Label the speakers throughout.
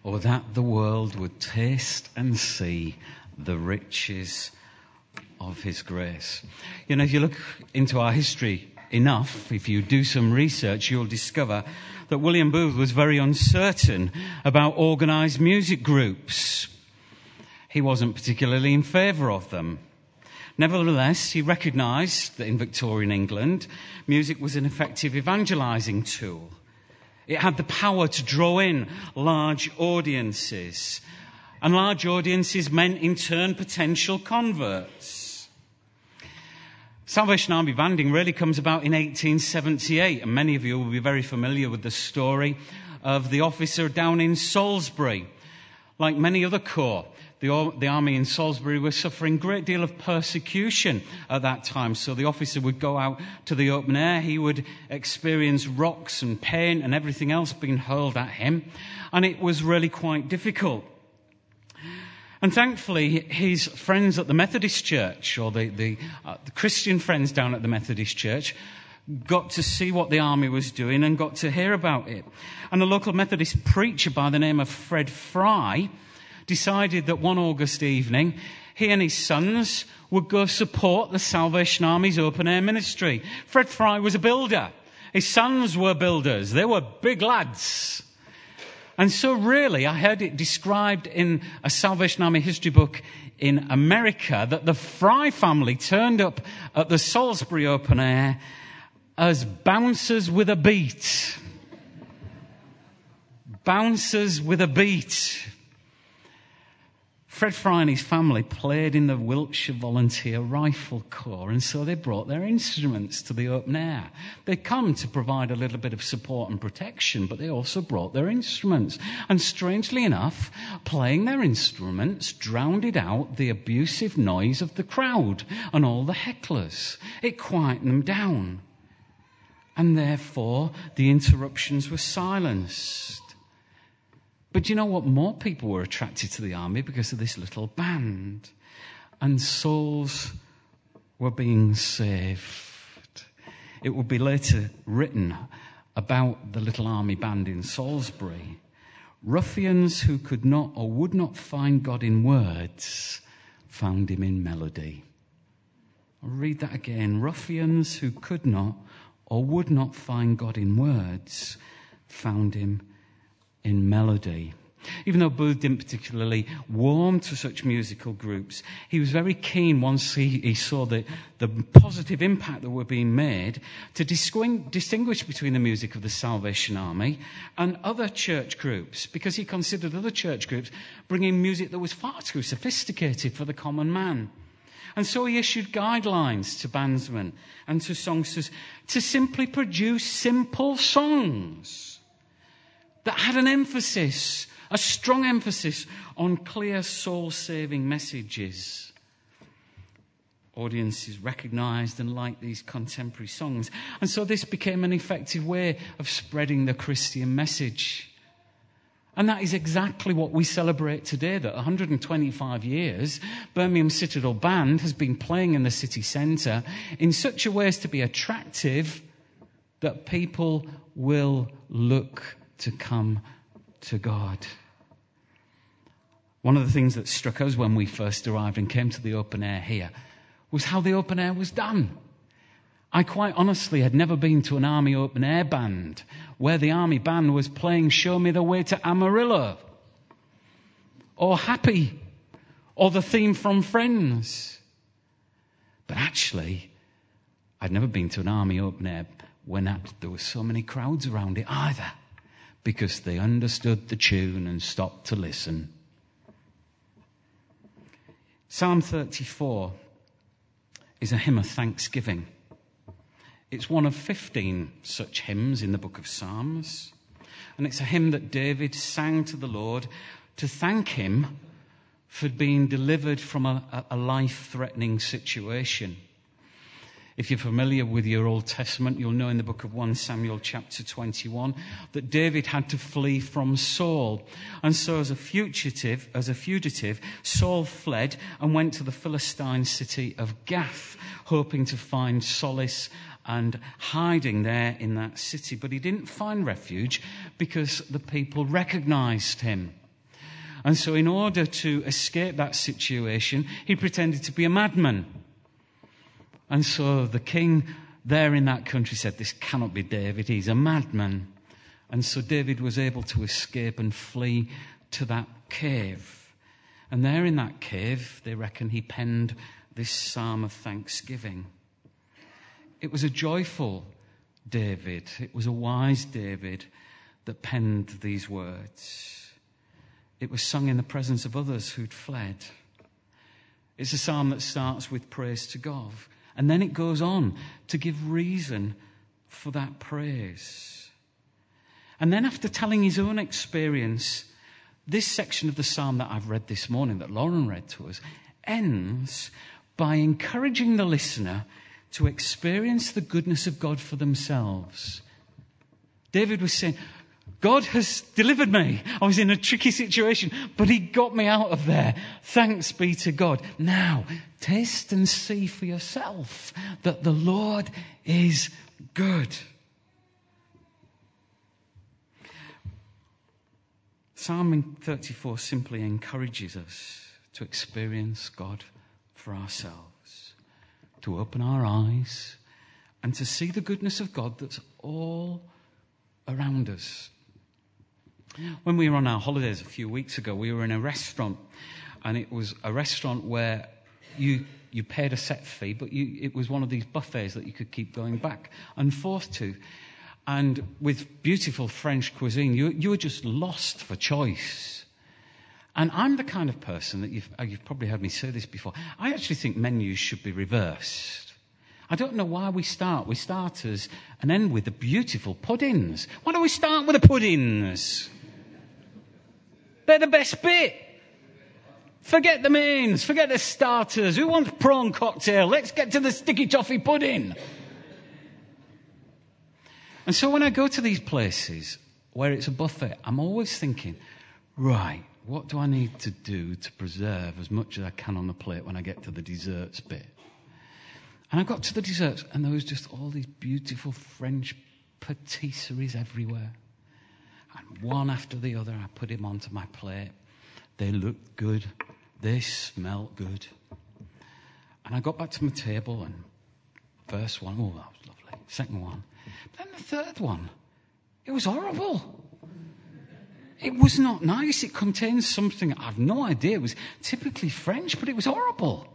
Speaker 1: or that the world would taste and see the riches of his grace. You know, if you look into our history enough, if you do some research, you'll discover that William Booth was very uncertain about organised music groups. He wasn't particularly in favour of them. Nevertheless, he recognised that in Victorian England, music was an effective evangelising tool. It had the power to draw in large audiences. And large audiences meant, in turn, potential converts. Salvation Army banding really comes about in 1878, and many of you will be very familiar with the story of the officer down in Salisbury. Like many other corps, the army in Salisbury was suffering a great deal of persecution at that time. So the officer would go out to the open air. He would experience rocks and paint and everything else being hurled at him. And it was really quite difficult. And thankfully, his friends at the Methodist Church, or the Christian friends down at the Methodist Church, got to see what the army was doing and got to hear about it. And a local Methodist preacher by the name of Fred Fry decided that one August evening, he and his sons would go support the Salvation Army's open-air ministry. Fred Fry was a builder. His sons were builders. They were big lads. And so really, I heard it described in a Salvation Army history book in America that the Fry family turned up at the Salisbury open air as bouncers with a beat. Bouncers with a beat. Fred Fry and his family played in the Wiltshire Volunteer Rifle Corps, and so they brought their instruments to the open air. They'd come to provide a little bit of support and protection, but they also brought their instruments. And strangely enough, playing their instruments drowned out the abusive noise of the crowd and all the hecklers. It quietened them down. And therefore, the interruptions were silenced. But you know what? More people were attracted to the army because of this little band. And souls were being saved. It would be later written about the little army band in Salisbury. Ruffians who could not or would not find God in words found him in melody. I'll read that again. Ruffians who could not or would not find God in words found him in melody. Even though Booth didn't particularly warm to such musical groups, he was very keen once he saw the positive impact that were being made to distinguish between the music of the Salvation Army and other church groups, because he considered other church groups bringing music that was far too sophisticated for the common man. And so he issued guidelines to bandsmen and to songsters to simply produce simple songs that had an emphasis, a strong emphasis on clear soul-saving messages. Audiences recognised and liked these contemporary songs. And so this became an effective way of spreading the Christian message. And that is exactly what we celebrate today, that 125 years, Birmingham Citadel Band has been playing in the city centre in such a way as to be attractive that people will look to come to God. One of the things that struck us when we first arrived and came to the open air here was how the open air was done. I quite honestly had never been to an army open air band where the army band was playing Show Me the Way to Amarillo or Happy or the theme from Friends. But actually, I'd never been to an army open air when there were so many crowds around it either, because they understood the tune and stopped to listen. Psalm 34 is a hymn of thanksgiving. It's one of 15 such hymns in the book of Psalms. And it's a hymn that David sang to the Lord to thank him for being delivered from a life-threatening situation. If you're familiar with your Old Testament, you'll know in the book of 1 Samuel chapter 21 that David had to flee from Saul. And so as a fugitive, Saul fled and went to the Philistine city of Gath, hoping to find solace and hiding there in that city. But he didn't find refuge because the people recognized him. And so in order to escape that situation, he pretended to be a madman. And so the king there in that country said, this cannot be David, he's a madman. And so David was able to escape and flee to that cave. And there in that cave, they reckon he penned this psalm of thanksgiving. It was a joyful David, it was a wise David that penned these words. It was sung in the presence of others who'd fled. It's a psalm that starts with praise to God. And then it goes on to give reason for that praise. And then after telling his own experience, this section of the psalm that I've read this morning, that Lauren read to us, ends by encouraging the listener to experience the goodness of God for themselves. David was saying, God has delivered me. I was in a tricky situation, but he got me out of there. Thanks be to God. Now, taste and see for yourself that the Lord is good. Psalm 34 simply encourages us to experience God for ourselves, to open our eyes and to see the goodness of God that's all around us. When we were on our holidays a few weeks ago, we were in a restaurant, and it was a restaurant where you paid a set fee, but it was one of these buffets that you could keep going back and forth to. And with beautiful French cuisine, you were just lost for choice. And I'm the kind of person that you've probably heard me say this before. I actually think menus should be reversed. I don't know why we start with starters and end with the beautiful puddings. Why don't we start with the puddings? They're the best bit. Forget the mains, forget the starters. Who wants prawn cocktail? Let's get to the sticky toffee pudding. And so when I go to these places where it's a buffet, I'm always thinking, right, what do I need to do to preserve as much as I can on the plate when I get to the desserts bit? And I got to the desserts, and there was just all these beautiful French patisseries everywhere. And one after the other, I put them onto my plate. They looked good. They smelled good. And I got back to my table, and first one, oh, that was lovely. Second one. But then the third one, it was horrible. It was not nice. It contained something, I have no idea. It was typically French, but it was horrible.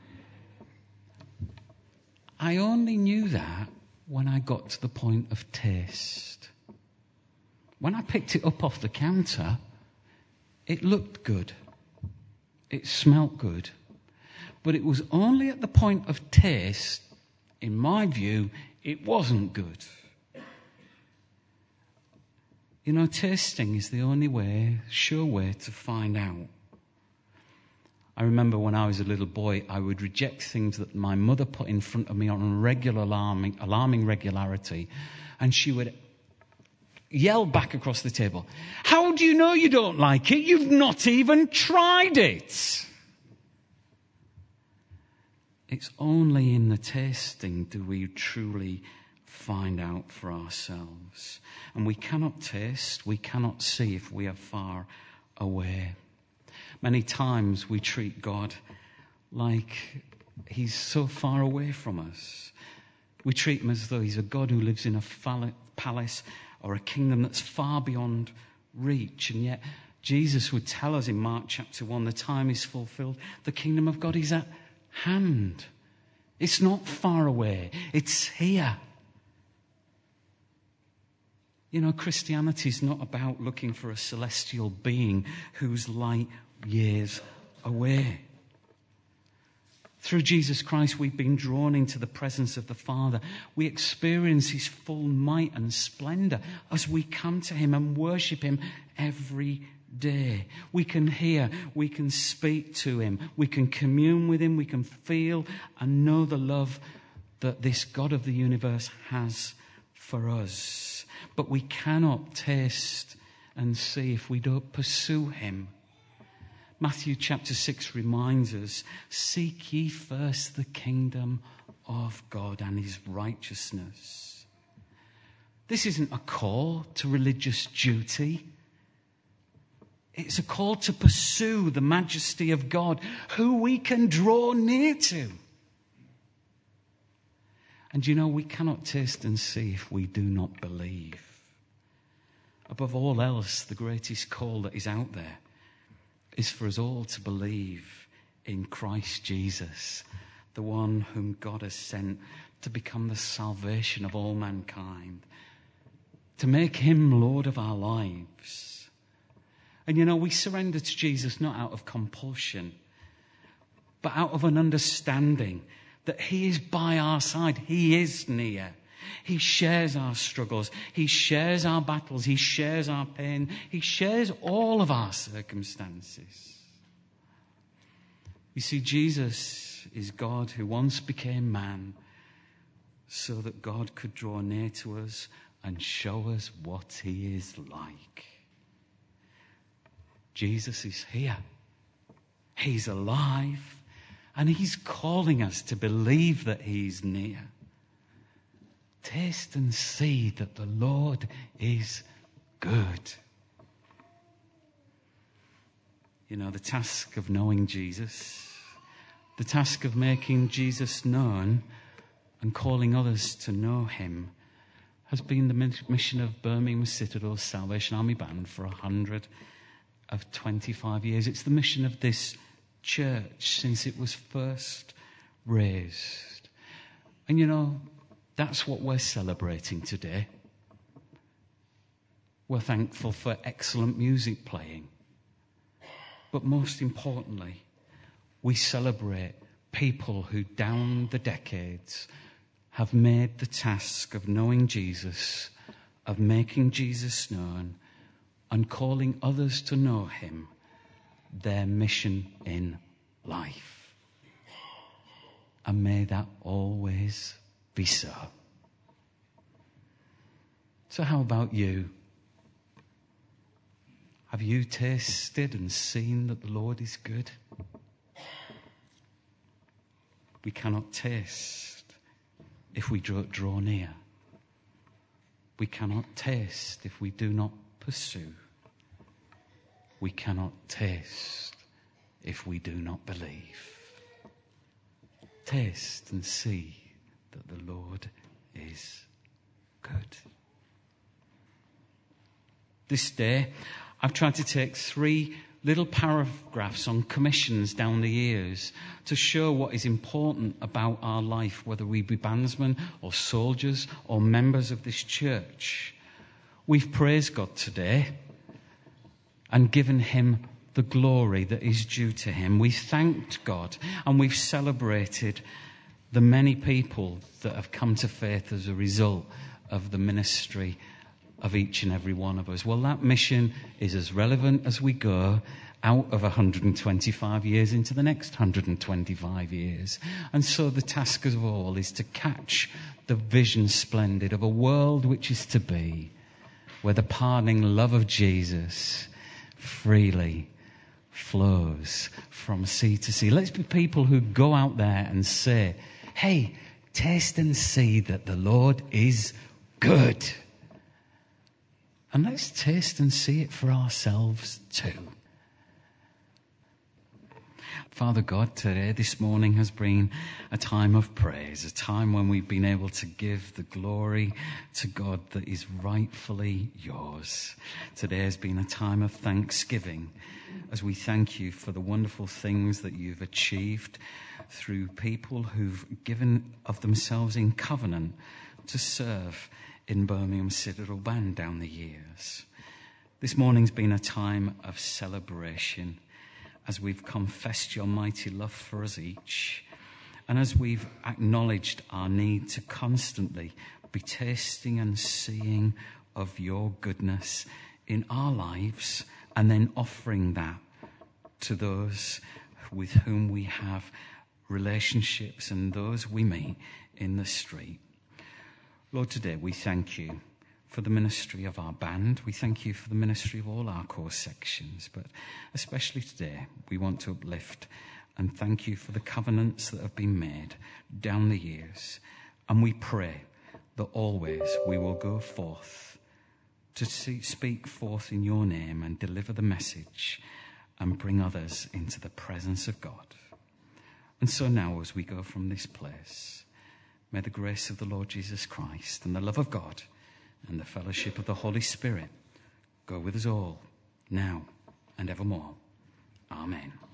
Speaker 1: I only knew that when I got to the point of taste. When I picked it up off the counter, it looked good. It smelt good. But it was only at the point of taste, in my view, it wasn't good. You know, tasting is the only sure way to find out. I remember when I was a little boy, I would reject things that my mother put in front of me on a regular alarming regularity. And she would yell back across the table, "How do you know you don't like it? You've not even tried it." It's only in the tasting do we truly find out for ourselves. And we cannot taste, we cannot see if we are far away. Many times we treat God like he's so far away from us. We treat him as though he's a God who lives in a palace or a kingdom that's far beyond reach. And yet Jesus would tell us in Mark chapter 1, the time is fulfilled. The kingdom of God is at hand. It's not far away. It's here. You know, Christianity is not about looking for a celestial being who's light years away. Through Jesus Christ, we've been drawn into the presence of the Father. We experience his full might and splendor as we come to him and worship him every day. We can hear, we can speak to him, we can commune with him, we can feel and know the love that this God of the universe has for us. But we cannot taste and see if we don't pursue him. Matthew chapter 6 reminds us, seek ye first the kingdom of God and his righteousness. This isn't a call to religious duty. It's a call to pursue the majesty of God, who we can draw near to. And we cannot taste and see if we do not believe. Above all else, the greatest call that is out there is for us all to believe in Christ Jesus, the one whom God has sent to become the salvation of all mankind, to make him Lord of our lives. And we surrender to Jesus not out of compulsion, but out of an understanding that he is by our side. He is near. He shares our struggles. He shares our battles. He shares our pain. He shares all of our circumstances. You see, Jesus is God who once became man so that God could draw near to us and show us what he is like. Jesus is here. He's alive. And he's calling us to believe that he's near. Taste and see that the Lord is good. The task of knowing Jesus, the task of making Jesus known and calling others to know him has been the mission of Birmingham Citadel Salvation Army Band for 125 years. It's the mission of this church since it was first raised. And that's what we're celebrating today. We're thankful for excellent music playing. But most importantly, we celebrate people who down the decades have made the task of knowing Jesus, of making Jesus known, and calling others to know him their mission in life. And may that always be so. So how about you? Have you tasted and seen that the Lord is good? We cannot taste if we draw near. We cannot taste if we do not pursue. We cannot taste if we do not believe. Taste and see that the Lord is good. This day, I've tried to take 3 little paragraphs on commissions down the years to show what is important about our life, whether we be bandsmen or soldiers or members of this church. We've praised God today and given him the glory that is due to him. We thanked God and we've celebrated the many people that have come to faith as a result of the ministry of each and every one of us. Well, that mission is as relevant as we go out of 125 years into the next 125 years. And so the task of all is to catch the vision splendid of a world which is to be, where the pardoning love of Jesus freely flows from sea to sea. Let's be people who go out there and say, hey, taste and see that the Lord is good. And let's taste and see it for ourselves too. Father God, today, this morning has been a time of praise, a time when we've been able to give the glory to God that is rightfully yours. Today has been a time of thanksgiving as we thank you for the wonderful things that you've achieved through people who've given of themselves in covenant to serve in Birmingham Citadel Band down the years. This morning's been a time of celebration as we've confessed your mighty love for us each, and as we've acknowledged our need to constantly be tasting and seeing of your goodness in our lives, and then offering that to those with whom we have relationships and those we meet in the street. Lord, today we thank you for the ministry of our band. We thank you for the ministry of all our core sections, but especially today we want to uplift and thank you for the covenants that have been made down the years. And we pray that always we will go forth to speak forth in your name and deliver the message and bring others into the presence of God. And so now, as we go from this place, may the grace of the Lord Jesus Christ and the love of God and the fellowship of the Holy Spirit go with us all, now and evermore. Amen.